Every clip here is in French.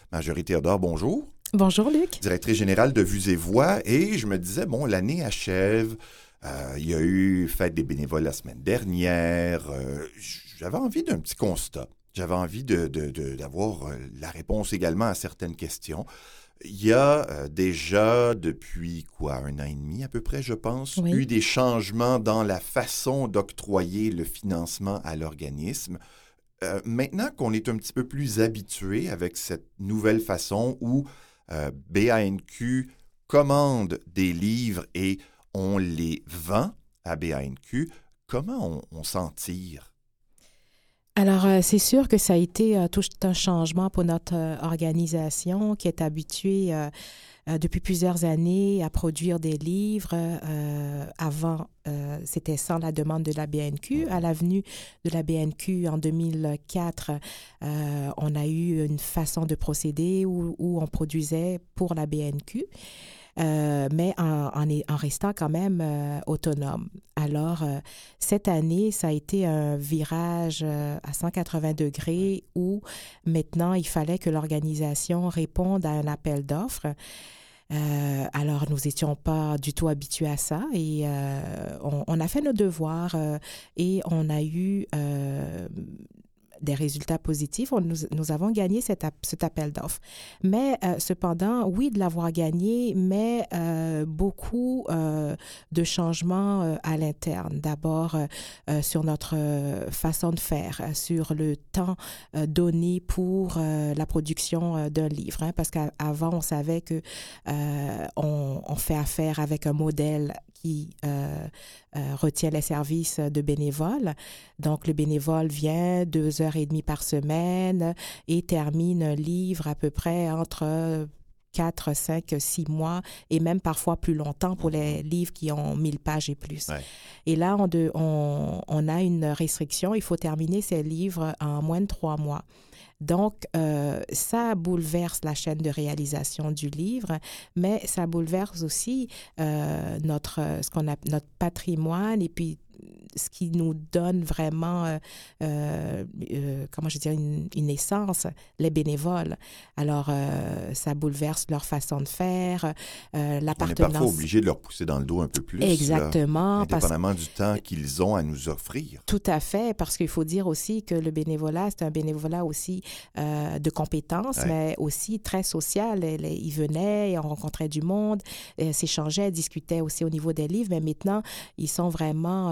Marjorie Théodore, bonjour. Bonjour Luc. Directrice générale de Vues et Voix. Et je me disais, bon, l'année achève. Il y a eu Fête des bénévoles la semaine dernière. J'avais envie d'un petit constat. J'avais envie d'avoir la réponse également à certaines questions. Il y a déjà, depuis un an et demi à peu près, je pense, Oui. eu des changements dans la façon d'octroyer le financement à l'organisme. Maintenant qu'on est un petit peu plus habitué avec cette nouvelle façon où BANQ commande des livres et on les vend à BANQ, comment on s'en tire? Alors, c'est sûr que ça a été tout un changement pour notre organisation qui est habituée depuis plusieurs années à produire des livres. Avant, c'était sans la demande de la BANQ. À l'avenue de la BANQ en 2004, on a eu une façon de procéder où on produisait pour la BANQ. Mais en restant quand même autonome. Alors, cette année, ça a été un virage à 180 degrés où maintenant, il fallait que l'organisation réponde à un appel d'offres. Alors, nous n'étions pas du tout habitués à ça et on a fait nos devoirs et on a eu des résultats positifs. Nous avons gagné cet appel d'offres. Mais cependant, oui, de l'avoir gagné, mais beaucoup de changements à l'interne. D'abord, sur notre façon de faire, sur le temps donné pour la production d'un livre. Hein, parce qu'avant, on savait que on fait affaire avec un modèle qui retient les services de bénévoles. Donc, le bénévole vient 2h30 par semaine et termine un livre à peu près entre 4, 5, 6 mois et même parfois plus longtemps pour les livres qui ont 1000 pages et plus. Ouais. Et là, on a une restriction. Il faut terminer ces livres en moins de 3 mois. Donc, ça bouleverse la chaîne de réalisation du livre, mais ça bouleverse aussi notre patrimoine et puis ce qui nous donne vraiment, comment je dirais, une essence, les bénévoles. Alors, ça bouleverse leur façon de faire, l'appartenance. On est parfois obligé de leur pousser dans le dos un peu plus. Exactement. Là, indépendamment du temps qu'ils ont à nous offrir. Tout à fait, parce qu'il faut dire aussi que le bénévolat, c'est un bénévolat aussi de compétences, mais aussi très social. Ils venaient, on rencontrait du monde, s'échangeaient, discutaient aussi au niveau des livres, mais maintenant, ils sont vraiment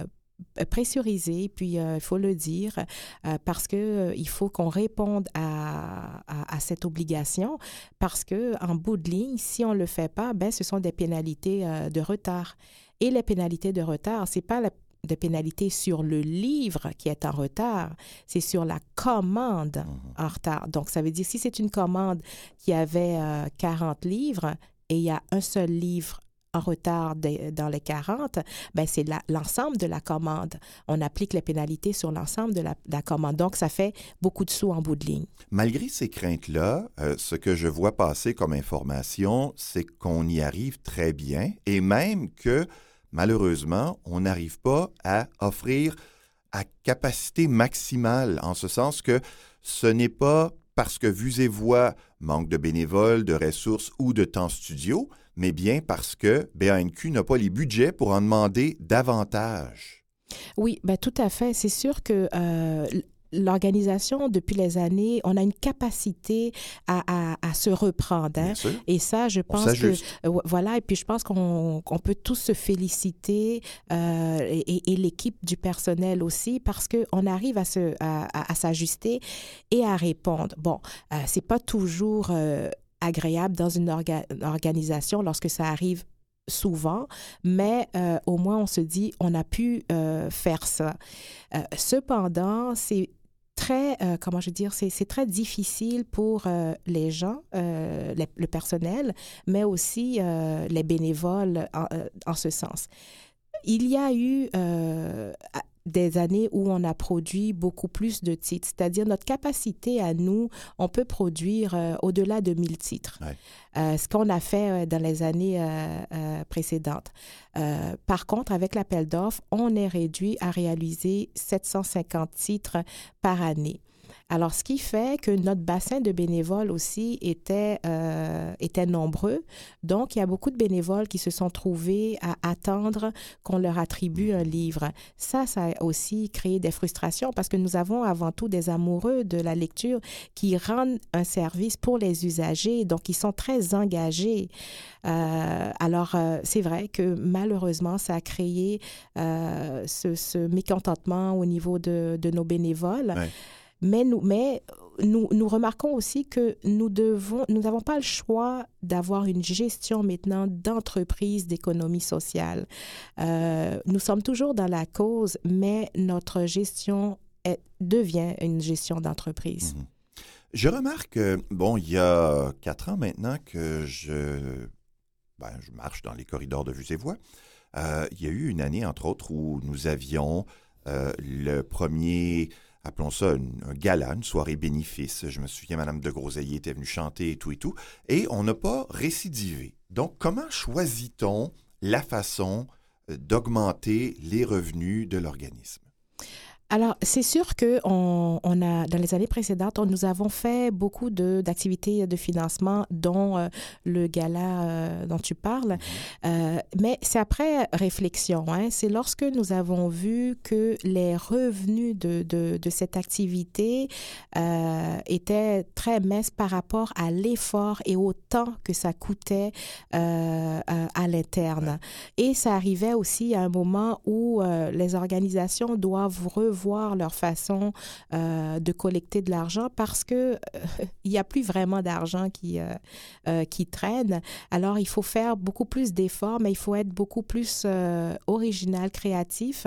pressurisés, puis il faut le dire, parce qu'il faut qu'on réponde à cette obligation, parce qu'en bout de ligne, si on ne le fait pas, ce sont des pénalités de retard. Et les pénalités de retard, ce n'est pas de pénalité sur le livre qui est en retard, c'est sur la commande en retard. Donc, ça veut dire si c'est une commande qui avait 40 livres et il y a un seul livre en retard dans les 40, c'est l'ensemble de la commande. On applique les pénalités sur l'ensemble de la commande. Donc, ça fait beaucoup de sous en bout de ligne. Malgré ces craintes-là, ce que je vois passer comme information, c'est qu'on y arrive très bien et même que, malheureusement, on n'arrive pas à offrir à capacité maximale, en ce sens que ce n'est pas parce que Vues et Voix manque de bénévoles, de ressources ou de temps studio, mais bien parce que BANQ n'a pas les budgets pour en demander davantage. Oui, tout à fait. C'est sûr que l'organisation, depuis les années, on a une capacité à se reprendre. Hein? Et ça, je pense que... voilà, et puis je pense qu'on peut tous se féliciter et l'équipe du personnel aussi parce qu'on arrive à s'ajuster et à répondre. Bon, c'est pas toujours agréable dans une organisation lorsque ça arrive souvent, mais au moins on se dit on a pu faire ça. Cependant, c'est très, c'est très difficile pour les gens, le personnel, mais aussi les bénévoles en ce sens. Il y a eu des années où on a produit beaucoup plus de titres, c'est-à-dire notre capacité à nous, on peut produire au-delà de 1000 titres, ce qu'on a fait dans les années précédentes. Par contre, avec l'appel d'offres, on est réduit à réaliser 750 titres par année. Alors, ce qui fait que notre bassin de bénévoles aussi était nombreux. Donc, il y a beaucoup de bénévoles qui se sont trouvés à attendre qu'on leur attribue un livre. Ça a aussi créé des frustrations parce que nous avons avant tout des amoureux de la lecture qui rendent un service pour les usagers. Donc, ils sont très engagés. Alors, c'est vrai que malheureusement, ça a créé ce mécontentement au niveau de nos bénévoles. Ouais. Mais nous remarquons aussi que nous n'avons pas le choix d'avoir une gestion maintenant d'entreprise d'économie sociale. Nous sommes toujours dans la cause, mais notre gestion devient une gestion d'entreprise. Mm-hmm. Je remarque, il y a 4 ans maintenant que je marche dans les corridors de Vues et Voix. Il y a eu une année, entre autres, où nous avions le premier, appelons ça un gala, une soirée bénéfice. Je me souviens, Mme de Groseilliers était venue chanter et tout, et on n'a pas récidivé. Donc, comment choisit-on la façon d'augmenter les revenus de l'organisme? Alors, c'est sûr que dans les années précédentes, nous avons fait beaucoup d'activités de financement, dont le gala dont tu parles. Mais c'est après réflexion. C'est lorsque nous avons vu que les revenus de cette activité étaient très minces par rapport à l'effort et au temps que ça coûtait à l'interne. Et ça arrivait aussi à un moment où les organisations doivent revoir leur façon de collecter de l'argent parce que il n'y a plus vraiment d'argent qui traîne. Alors, il faut faire beaucoup plus d'efforts, mais il faut être beaucoup plus original, créatif.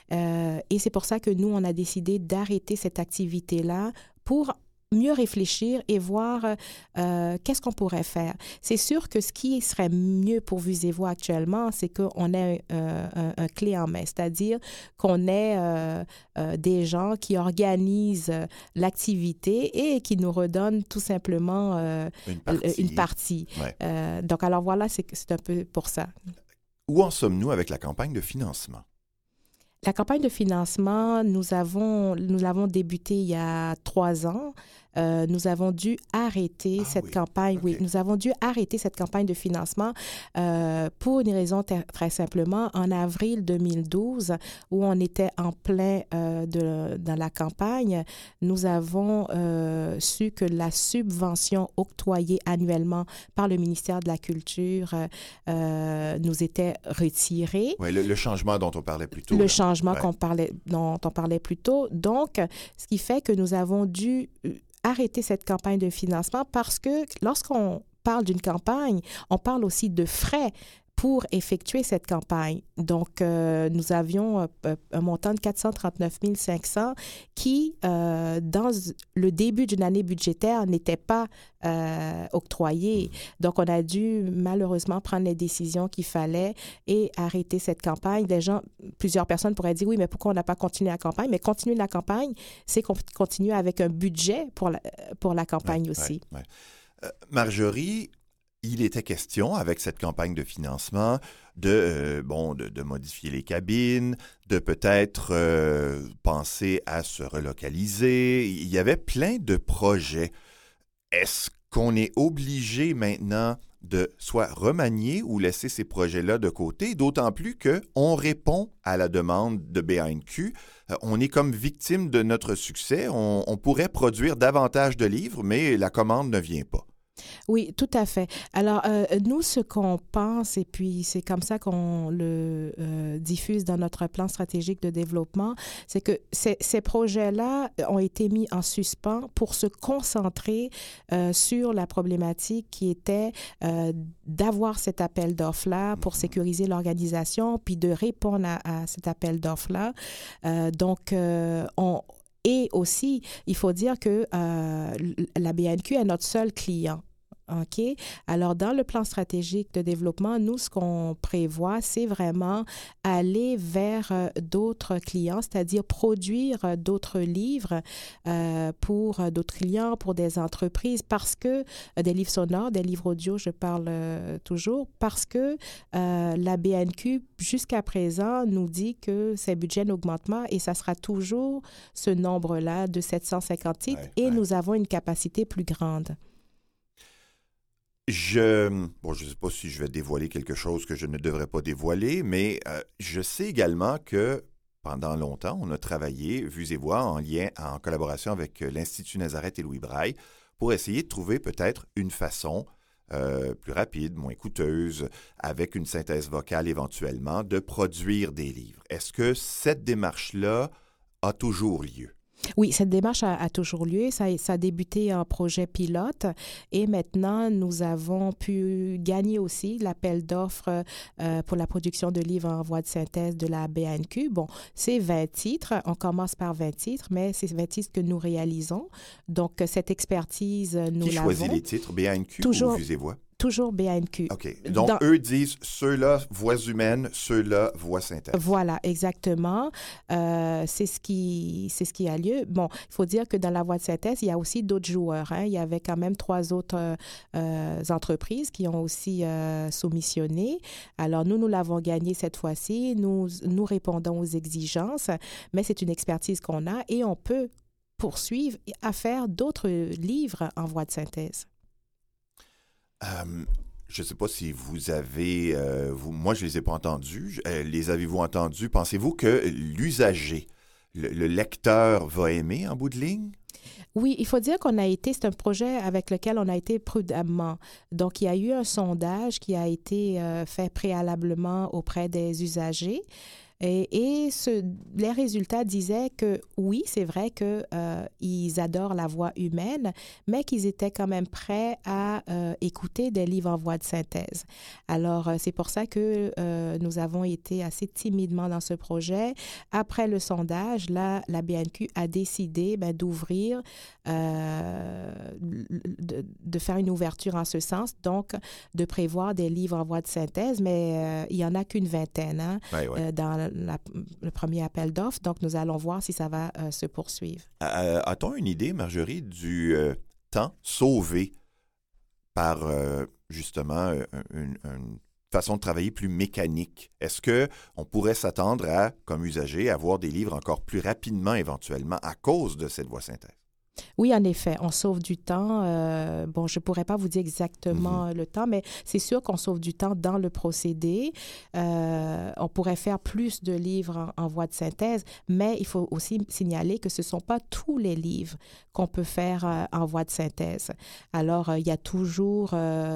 Et c'est pour ça que nous, on a décidé d'arrêter cette activité-là pour mieux réfléchir et voir qu'est-ce qu'on pourrait faire. C'est sûr que ce qui serait mieux pour Vues et Voix actuellement, c'est qu'on ait un clé en main, c'est-à-dire qu'on ait des gens qui organisent l'activité et qui nous redonnent tout simplement une partie. Ouais. Donc, alors voilà, c'est un peu pour ça. Où en sommes-nous avec la campagne de financement? La campagne de financement, nous l'avons débuté il y a 3 ans. Nous avons dû arrêter cette campagne. Okay. Oui, nous avons dû arrêter cette campagne de financement pour une raison très simplement. En avril 2012, où on était en plein dans la campagne, nous avons su que la subvention octroyée annuellement par le ministère de la Culture nous était retirée. Oui, le changement dont on parlait plus tôt. Le changement dont on parlait plus tôt. Donc, ce qui fait que nous avons dû arrêter cette campagne de financement parce que lorsqu'on parle d'une campagne, on parle aussi de frais pour effectuer cette campagne. Donc, nous avions un montant de 439 500 qui, dans le début d'une année budgétaire, n'était pas octroyé. Donc, on a dû malheureusement prendre les décisions qu'il fallait et arrêter cette campagne. Plusieurs personnes pourraient dire, oui, mais pourquoi on n'a pas continué la campagne? Mais continuer la campagne, c'est continuer avec un budget pour la campagne aussi. Ouais. Marjorie, il était question, avec cette campagne de financement, de modifier les cabines, de peut-être penser à se relocaliser. Il y avait plein de projets. Est-ce qu'on est obligé maintenant de soit remanier ou laisser ces projets-là de côté, d'autant plus qu'on répond à la demande de BANQ. On est comme victime de notre succès. On pourrait produire davantage de livres, mais la commande ne vient pas. Oui, tout à fait. Alors, nous, ce qu'on pense, et puis c'est comme ça qu'on le diffuse dans notre plan stratégique de développement, c'est que ces projets-là ont été mis en suspens pour se concentrer sur la problématique qui était d'avoir cet appel d'offres-là pour sécuriser l'organisation, puis de répondre à cet appel d'offres-là. Et aussi, il faut dire que la BANQ est notre seul client. OK? Alors, dans le plan stratégique de développement, nous, ce qu'on prévoit, c'est vraiment aller vers d'autres clients, c'est-à-dire produire d'autres livres pour d'autres clients, pour des entreprises, parce que des livres sonores, des livres audio, je parle toujours, parce que la BNQ, jusqu'à présent, nous dit que ses budgets n'augmentent pas et ça sera toujours ce nombre-là de 750 titres et nous avons une capacité plus grande. Je ne sais pas si je vais dévoiler quelque chose que je ne devrais pas dévoiler, mais je sais également que pendant longtemps, on a travaillé, Vues et Voix, en collaboration avec l'Institut Nazareth et Louis Braille, pour essayer de trouver peut-être une façon plus rapide, moins coûteuse, avec une synthèse vocale éventuellement, de produire des livres. Est-ce que cette démarche-là a toujours lieu? Oui, cette démarche a toujours lieu. Ça a débuté en projet pilote et maintenant, nous avons pu gagner aussi l'appel d'offres pour la production de livres en voix de synthèse de la BNQ. Bon, c'est 20 titres. On commence par 20 titres, mais c'est 20 titres que nous réalisons. Donc, cette expertise, nous l'avons. Qui choisit les titres, BNQ ou Vues et Voix? Toujours BNQ. OK. Donc, eux disent ceux-là, voix humaine, ceux-là, voix synthèse. Voilà, exactement. C'est ce qui a lieu. Bon, il faut dire que dans la voix de synthèse, il y a aussi d'autres joueurs. Hein. Il y avait quand même 3 autres entreprises qui ont aussi soumissionné. Alors, nous l'avons gagné cette fois-ci. Nous répondons aux exigences, mais c'est une expertise qu'on a et on peut poursuivre à faire d'autres livres en voix de synthèse. Je ne sais pas si vous avez... moi, je ne les ai pas entendus. Les avez-vous entendus? Pensez-vous que l'usager, le lecteur va aimer en bout de ligne? Oui, il faut dire c'est un projet avec lequel on a été prudemment. Donc, il y a eu un sondage qui a été fait préalablement auprès des usagers. Et les résultats disaient que oui, c'est vrai qu'ils adorent la voix humaine, mais qu'ils étaient quand même prêts à écouter des livres en voix de synthèse. Alors, c'est pour ça que nous avons été assez timidement dans ce projet. Après le sondage, là, la BNQ a décidé d'ouvrir, de faire une ouverture en ce sens, donc de prévoir des livres en voix de synthèse, mais il n'y en a qu'une vingtaine dans le premier appel d'offres. Donc, nous allons voir si ça va se poursuivre. A-t-on une idée, Marjorie, du temps sauvé par, justement, une façon de travailler plus mécanique? Est-ce qu'on pourrait s'attendre à, comme usager, avoir des livres encore plus rapidement, éventuellement, à cause de cette voix synthèse? Oui, en effet, on sauve du temps. Bon, je ne pourrais pas vous dire exactement le temps, mais c'est sûr qu'on sauve du temps dans le procédé. On pourrait faire plus de livres en voix de synthèse, mais il faut aussi signaler que ce ne sont pas tous les livres qu'on peut faire en voix de synthèse. Alors, il y a toujours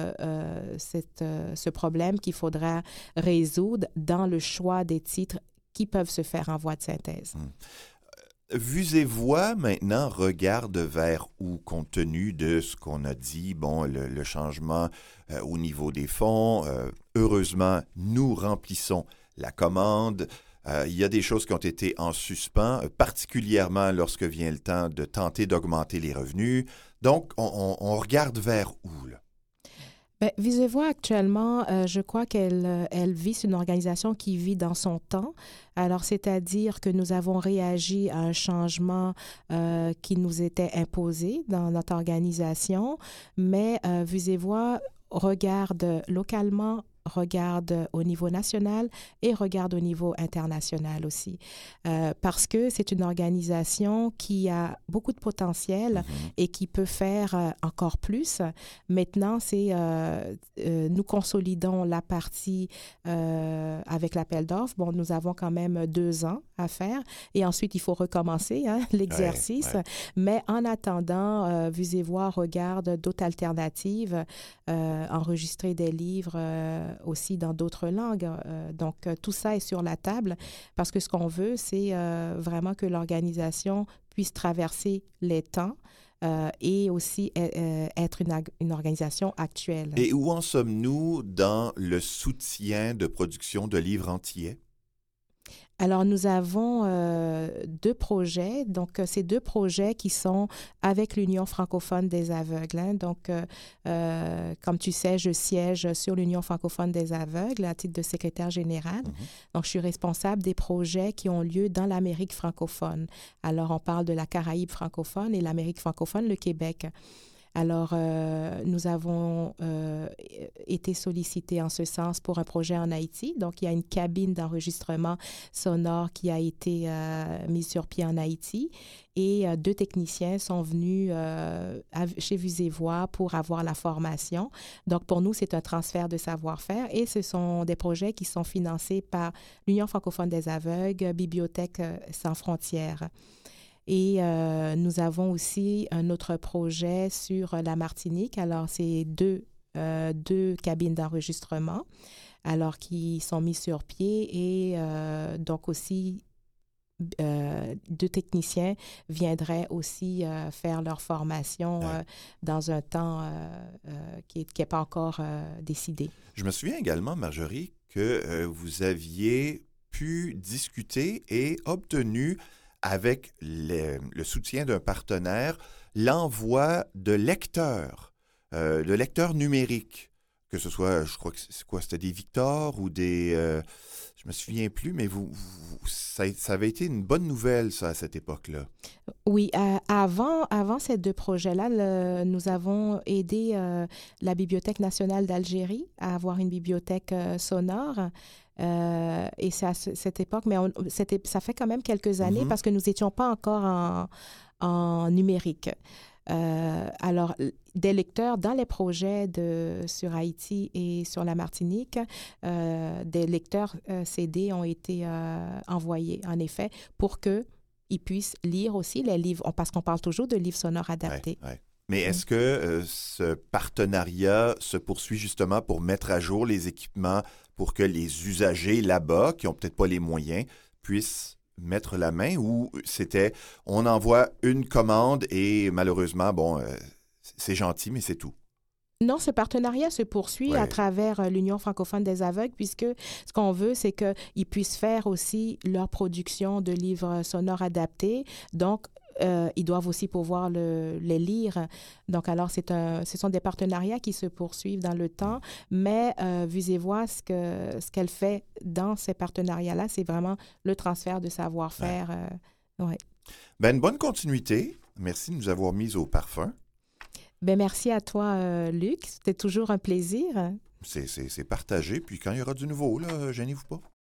ce problème qu'il faudra résoudre dans le choix des titres qui peuvent se faire en voix de synthèse. Vues et Voix, maintenant, regarde vers où, compte tenu de ce qu'on a dit, bon, le changement au niveau des fonds. Heureusement, nous remplissons la commande. Il y a des choses qui ont été en suspens, particulièrement lorsque vient le temps de tenter d'augmenter les revenus. Donc, on regarde vers où, là? Bien, Vues et Voix, actuellement, je crois qu'elle vit, c'est une organisation qui vit dans son temps. Alors, c'est-à-dire que nous avons réagi à un changement qui nous était imposé dans notre organisation, mais Vues et Voix regarde localement, regarde au niveau national et regarde au niveau international aussi. Parce que c'est une organisation qui a beaucoup de potentiel et qui peut faire encore plus. Maintenant, nous consolidons la partie avec l'appel d'offres. Bon, nous avons quand même 2 ans à faire et ensuite, il faut recommencer l'exercice. Ouais. Mais en attendant, Vues et Voix regarde d'autres alternatives, enregistrer des livres aussi dans d'autres langues. Donc, tout ça est sur la table parce que ce qu'on veut, c'est vraiment que l'organisation puisse traverser les temps et aussi être une organisation actuelle. Et où en sommes-nous dans le soutien de production de livres entiers? Alors, nous avons deux projets. Donc, ces deux projets qui sont avec l'Union francophone des aveugles, hein. Donc, comme tu sais, je siège sur l'Union francophone des aveugles à titre de secrétaire général. Mhm. Donc, je suis responsable des projets qui ont lieu dans l'Amérique francophone. Alors, on parle de la Caraïbe francophone et l'Amérique francophone, le Québec. Alors, nous avons été sollicités en ce sens pour un projet en Haïti. Donc, il y a une cabine d'enregistrement sonore qui a été mise sur pied en Haïti et deux techniciens sont venus chez Vues et Voix pour avoir la formation. Donc, pour nous, c'est un transfert de savoir-faire et ce sont des projets qui sont financés par l'Union francophone des aveugles, Bibliothèque sans frontières. Et nous avons aussi un autre projet sur la Martinique. Alors, c'est deux cabines d'enregistrement, alors qui sont mises sur pied et donc aussi deux techniciens viendraient aussi faire leur formation dans un temps qui n'est pas encore décidé. Je me souviens également, Marjorie, que vous aviez pu discuter et obtenu avec le soutien d'un partenaire, l'envoi de lecteurs numériques, que ce soit, je crois que c'était des Victor ou des... je me souviens plus, mais ça avait été une bonne nouvelle, ça, à cette époque-là. Oui, avant ces deux projets-là, nous avons aidé la Bibliothèque nationale d'Algérie à avoir une bibliothèque sonore. Et c'est à cette époque, mais ça fait quand même quelques années parce que nous n'étions pas encore en numérique. Alors, des lecteurs dans les projets sur Haïti et sur la Martinique, des lecteurs CD ont été envoyés, en effet, pour qu'ils puissent lire aussi les livres, parce qu'on parle toujours de livres sonores adaptés. Ouais. Mais est-ce que ce partenariat se poursuit justement pour mettre à jour les équipements pour que les usagers là-bas, qui n'ont peut-être pas les moyens, puissent mettre la main, ou c'était on envoie une commande et malheureusement, c'est gentil, mais c'est tout? Non, ce partenariat se poursuit à travers l'Union francophone des aveugles, puisque ce qu'on veut, c'est qu'ils puissent faire aussi leur production de livres sonores adaptés. Donc, ils doivent aussi pouvoir les lire. Donc, alors, ce sont des partenariats qui se poursuivent dans le temps, mais Vues et Voix, ce qu'elle fait dans ces partenariats-là, c'est vraiment le transfert de savoir-faire. Une bonne continuité. Merci de nous avoir mis au parfum. Merci à toi, Luc. C'était toujours un plaisir. C'est partagé. Puis quand il y aura du nouveau, là, gênez-vous pas.